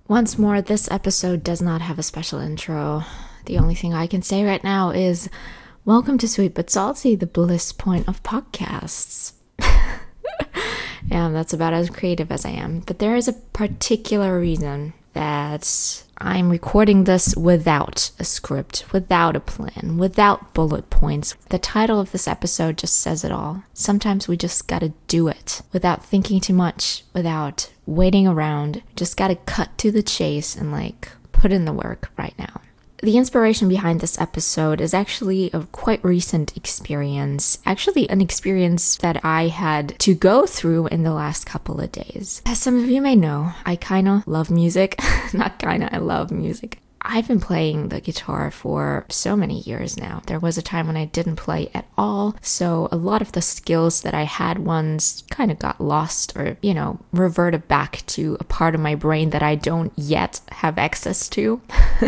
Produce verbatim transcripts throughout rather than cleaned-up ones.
Once more, this episode does not have a special intro. The only thing I can say right now is, welcome to Sweet But Salty, the bliss point of podcasts. Yeah, that's about as creative as I am. But there is a particular reason that I'm recording this without a script, without a plan, without bullet points. The title of this episode just says it all. Sometimes we just gotta do it without thinking too much, without waiting around. Just gotta cut to the chase and like put in the work right now. The inspiration behind this episode is actually a quite recent experience, actually an experience that I had to go through in the last couple of days. As some of you may know, I kinda love music. Not kinda, I love music. I've been playing the guitar for so many years now. There was a time when I didn't play at all, so a lot of the skills that I had once kind of got lost or, you know, reverted back to a part of my brain that I don't yet have access to.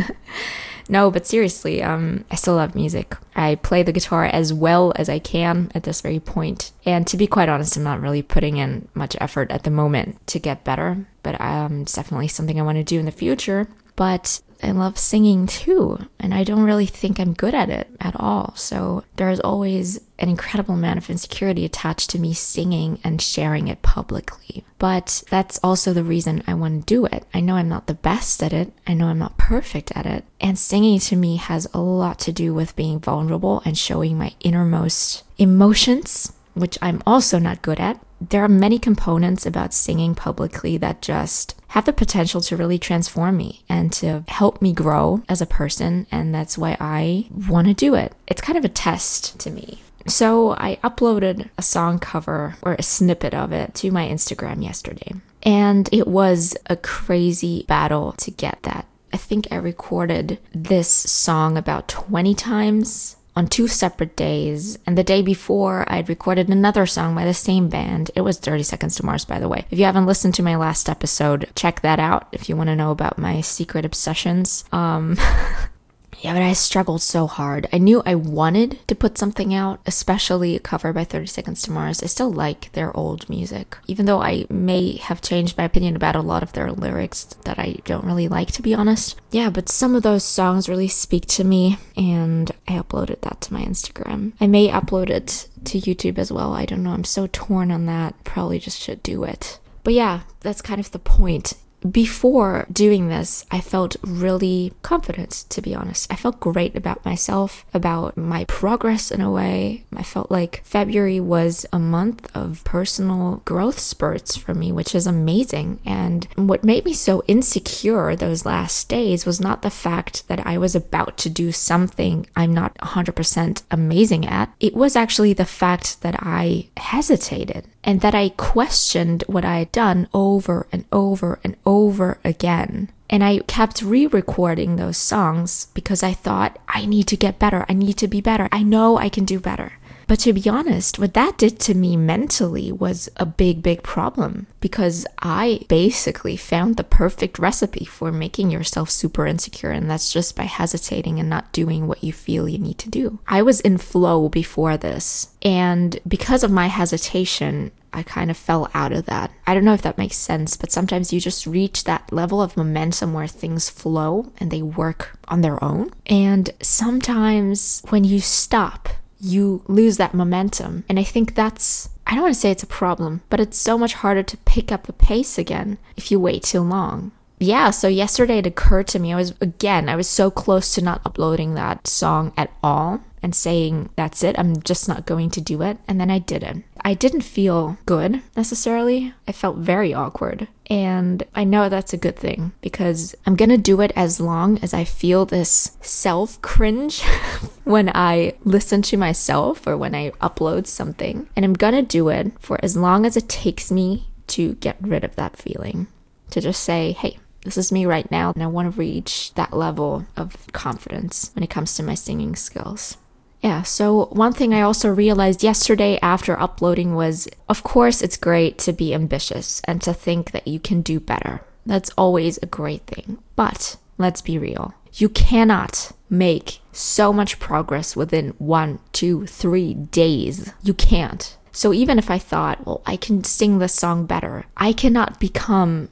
No, but seriously, um, I still love music. I play the guitar as well as I can at this very point. And to be quite honest, I'm not really putting in much effort at the moment to get better. But um, it's definitely something I want to do in the future. But I love singing too, and I don't really think I'm good at it at all. So there's always an incredible amount of insecurity attached to me singing and sharing it publicly. But that's also the reason I want to do it. I know I'm not the best at it. I know I'm not perfect at it. And singing to me has a lot to do with being vulnerable and showing my innermost emotions, which I'm also not good at. There are many components about singing publicly that just have the potential to really transform me and to help me grow as a person, and that's why I want to do it. It's kind of a test to me. So I uploaded a song cover or a snippet of it to my Instagram yesterday, and it was a crazy battle to get that. I think I recorded this song about twenty times on two separate days, and the day before I'd recorded another song by the same band. It was thirty Seconds to Mars, by the way. If you haven't listened to my last episode, check that out if you want to know about my secret obsessions. Um... Yeah, but I struggled so hard. I knew I wanted to put something out, especially a cover by thirty Seconds to Mars. I still like their old music, even though I may have changed my opinion about a lot of their lyrics that I don't really like, to be honest. Yeah, but some of those songs really speak to me, and I uploaded that to my Instagram. I may upload it to YouTube as well. I don't know. I'm so torn on that. Probably just should do it. But yeah, that's kind of the point. Before doing this, I felt really confident, to be honest. I felt great about myself, about my progress in a way. I felt like February was a month of personal growth spurts for me, which is amazing. And what made me so insecure those last days was not the fact that I was about to do something I'm not one hundred percent amazing at. It was actually the fact that I hesitated and that I questioned what I had done over and over and over again. And I kept re-recording those songs because I thought, I need to get better. I need to be better. I know I can do better. But to be honest, what that did to me mentally was a big, big problem, because I basically found the perfect recipe for making yourself super insecure, and that's just by hesitating and not doing what you feel you need to do. I was in flow before this, and because of my hesitation, I kind of fell out of that. I don't know if that makes sense, but sometimes you just reach that level of momentum where things flow and they work on their own. And sometimes when you stop, you lose that momentum. And I think that's, I don't want to say it's a problem, but it's so much harder to pick up the pace again if you wait too long. Yeah, so yesterday it occurred to me, I was, again, I was so close to not uploading that song at all and saying, that's it, I'm just not going to do it. And then I didn't. I didn't feel good necessarily. I felt very awkward. And I know that's a good thing, because I'm gonna do it as long as I feel this self-cringe when I listen to myself or when I upload something. And I'm gonna do it for as long as it takes me to get rid of that feeling. To just say, hey, this is me right now, and I want to reach that level of confidence when it comes to my singing skills. Yeah, so one thing I also realized yesterday after uploading was, of course, it's great to be ambitious and to think that you can do better. That's always a great thing. But let's be real. You cannot make so much progress within one, two, three days. You can't. So even if I thought, well, I can sing this song better, I cannot become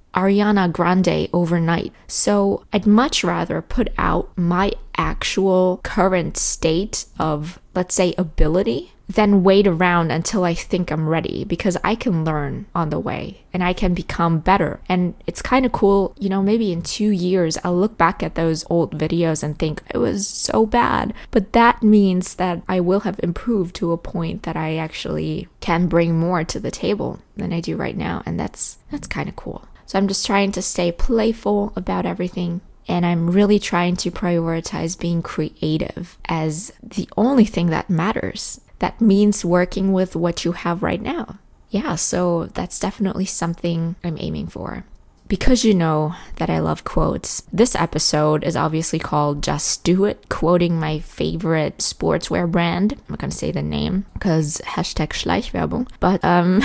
Ariana Grande overnight. So I'd much rather put out my actual current state of, let's say, ability than wait around until I think I'm ready, because I can learn on the way and I can become better. And it's kind of cool, you know, maybe in two years, I'll look back at those old videos and think it was so bad. But that means that I will have improved to a point that I actually can bring more to the table than I do right now. And that's, that's kind of cool. So I'm just trying to stay playful about everything. And I'm really trying to prioritize being creative as the only thing that matters. That means working with what you have right now. Yeah, so that's definitely something I'm aiming for. Because you know that I love quotes, this episode is obviously called Just Do It, quoting my favorite sportswear brand. I'm not going to say the name because hashtag Schleichwerbung. But, um...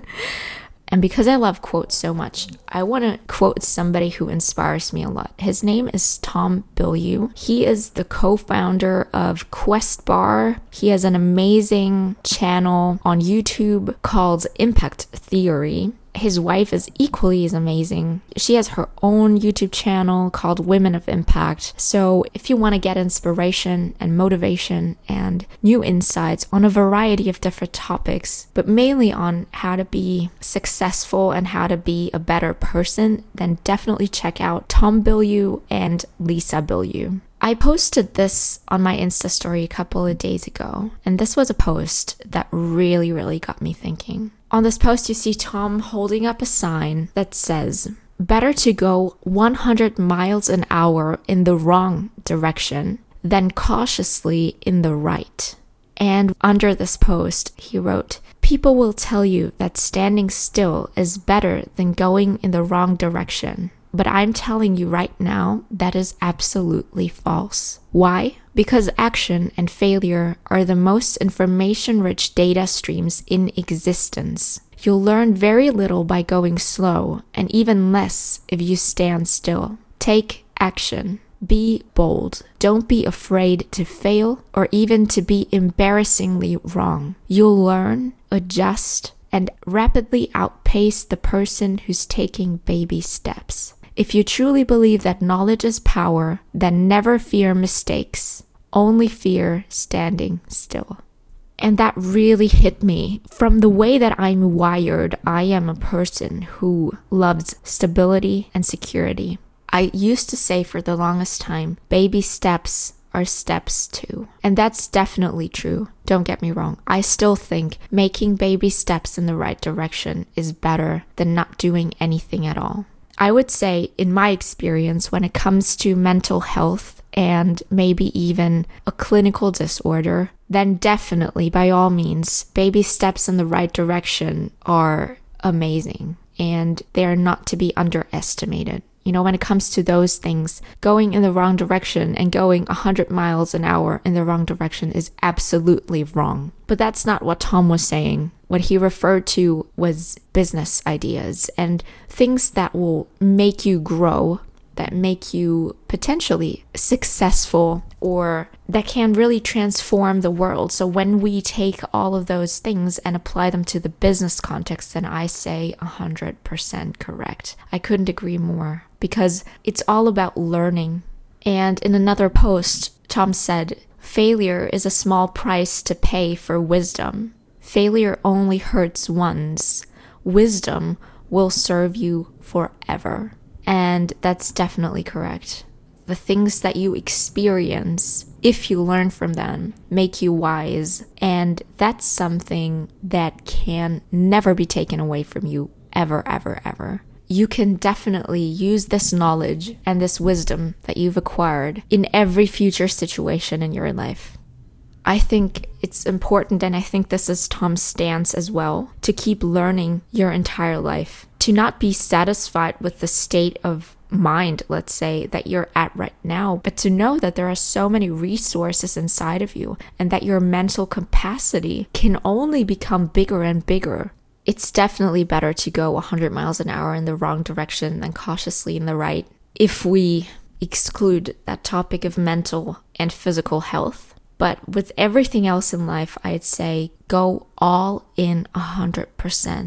And because I love quotes so much, I want to quote somebody who inspires me a lot. His name is Tom Bilyeu. He is the co-founder of Quest Bar. He has an amazing channel on YouTube called Impact Theory. His wife is equally as amazing. She has her own YouTube channel called Women of Impact. So if you want to get inspiration and motivation and new insights on a variety of different topics, but mainly on how to be successful and how to be a better person, then definitely check out Tom Bilyeu and Lisa Bilyeu. I posted this on my Insta story a couple of days ago, and this was a post that really, really got me thinking. On this post, you see Tom holding up a sign that says, "Better to go one hundred miles an hour in the wrong direction than cautiously in the right." And under this post, he wrote, "People will tell you that standing still is better than going in the wrong direction. But I'm telling you right now, that is absolutely false." Why? Because action and failure are the most information-rich data streams in existence. You'll learn very little by going slow, and even less if you stand still. Take action. Be bold. Don't be afraid to fail or even to be embarrassingly wrong. You'll learn, adjust, and rapidly outpace the person who's taking baby steps. If you truly believe that knowledge is power, then never fear mistakes. Only fear standing still. And that really hit me. From the way that I'm wired, I am a person who loves stability and security. I used to say for the longest time, baby steps are steps too. And that's definitely true. Don't get me wrong. I still think making baby steps in the right direction is better than not doing anything at all. I would say, in my experience, when it comes to mental health and maybe even a clinical disorder, then definitely, by all means, baby steps in the right direction are amazing and they're not to be underestimated. You know, when it comes to those things, going in the wrong direction and going one hundred miles an hour in the wrong direction is absolutely wrong. But that's not what Tom was saying. What he referred to was business ideas and things that will make you grow, that make you potentially successful, or that can really transform the world. So when we take all of those things and apply them to the business context, then I say one hundred percent correct. I couldn't agree more, because it's all about learning. And in another post, Tom said, "Failure is a small price to pay for wisdom. Failure only hurts once. Wisdom will serve you forever." And that's definitely correct. The things that you experience, if you learn from them, make you wise. And that's something that can never be taken away from you, ever, ever, ever. You can definitely use this knowledge and this wisdom that you've acquired in every future situation in your life. I think it's important, and I think this is Tom's stance as well, to keep learning your entire life. To not be satisfied with the state of mind, let's say, that you're at right now, but to know that there are so many resources inside of you and that your mental capacity can only become bigger and bigger. It's definitely better to go one hundred miles an hour in the wrong direction than cautiously in the right. If we exclude that topic of mental and physical health. But with everything else in life, I'd say go all in one hundred percent.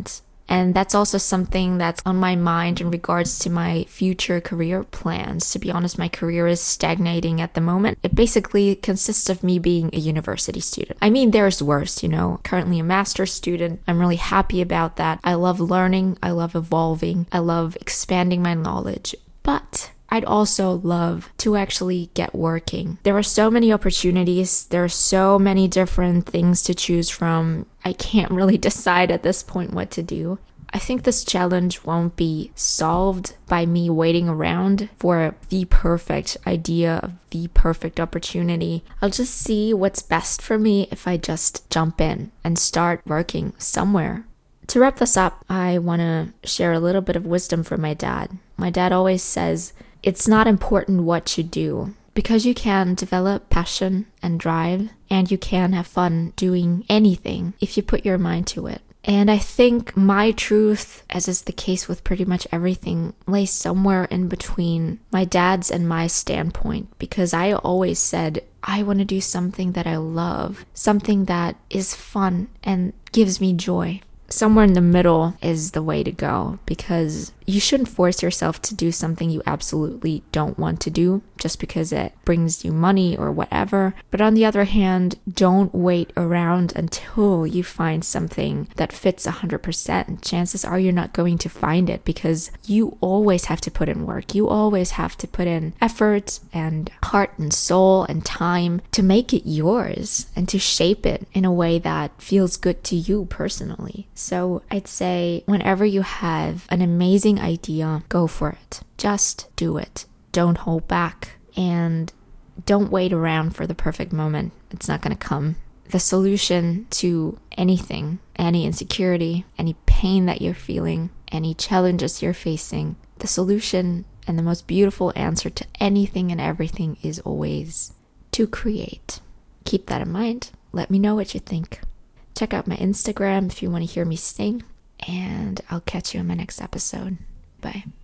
And that's also something that's on my mind in regards to my future career plans. To be honest, my career is stagnating at the moment. It basically consists of me being a university student. I mean, there's worse, you know, currently a master's student. I'm really happy about that. I love learning. I love evolving. I love expanding my knowledge. But I'd also love to actually get working. There are so many opportunities. There are so many different things to choose from. I can't really decide at this point what to do. I think this challenge won't be solved by me waiting around for the perfect idea of the perfect opportunity. I'll just see what's best for me if I just jump in and start working somewhere. To wrap this up, I want to share a little bit of wisdom from my dad. My dad always says, it's not important what you do, because you can develop passion and drive, and you can have fun doing anything if you put your mind to it. And I think my truth, as is the case with pretty much everything, lays somewhere in between my dad's and my standpoint, because I always said, I want to do something that I love, something that is fun and gives me joy. Somewhere in the middle is the way to go, because you shouldn't force yourself to do something you absolutely don't want to do just because it brings you money or whatever. But on the other hand, don't wait around until you find something that fits one hundred percent. Chances are you're not going to find it, because you always have to put in work. You always have to put in effort and heart and soul and time to make it yours and to shape it in a way that feels good to you personally. So I'd say whenever you have an amazing idea, go for it. Just do it. Don't hold back, and don't wait around for the perfect moment. It's not going to come. The solution to anything, any insecurity, any pain that you're feeling, any challenges you're facing, the solution and the most beautiful answer to anything and everything is always to create. Keep that in mind. Let me know what you think. Check out my Instagram if you want to hear me sing, and I'll catch you in my next episode. Bye.